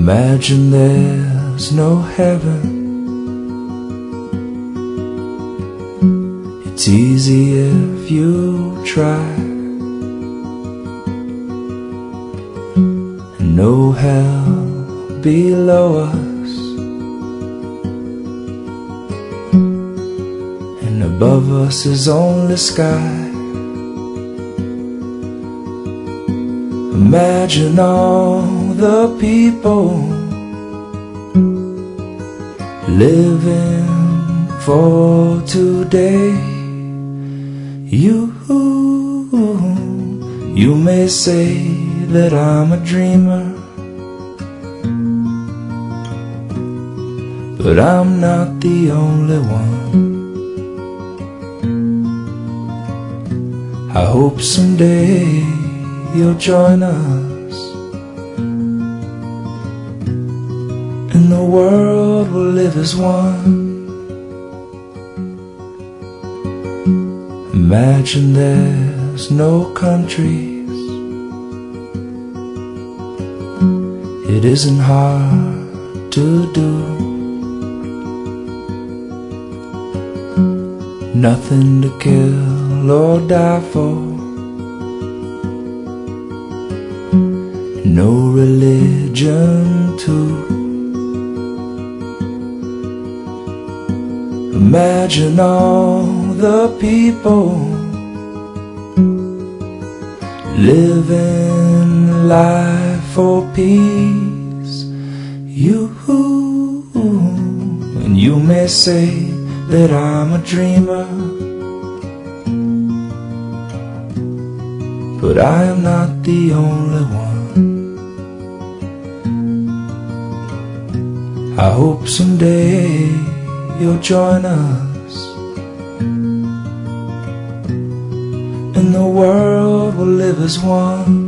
Imagine there's no heaven. It's easy if you try, and no hell below us, and above us is only sky. Imagine all the people living for today. You may say that I'm a dreamer, but I'm not the only one. I hope someday you'll join us, and the world will live as one. Imagine there's no countries. It isn't hard to do. Nothing to kill or die for. No religion too. Imagine all the people living life for peace. And you may say that I'm a dreamer, but I am not the only one. I hope someday you'll join us, and the world will live as one.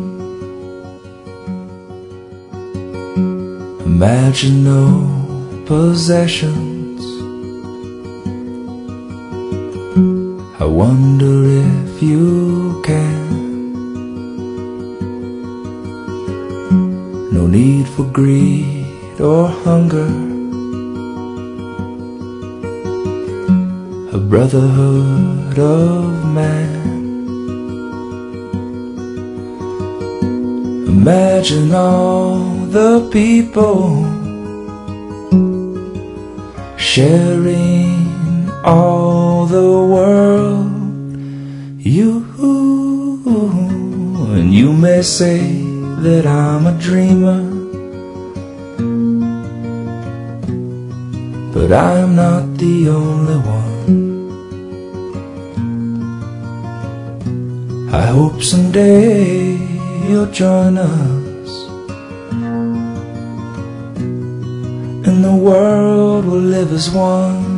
Imagine no possessions. I wonder if you can. No need for greed or hunger. A brotherhood of man. Imagine all the people sharing all the world. And you may say that I'm a dreamer, but I'm not the only one. I hope someday you'll join us, and the world will live as one.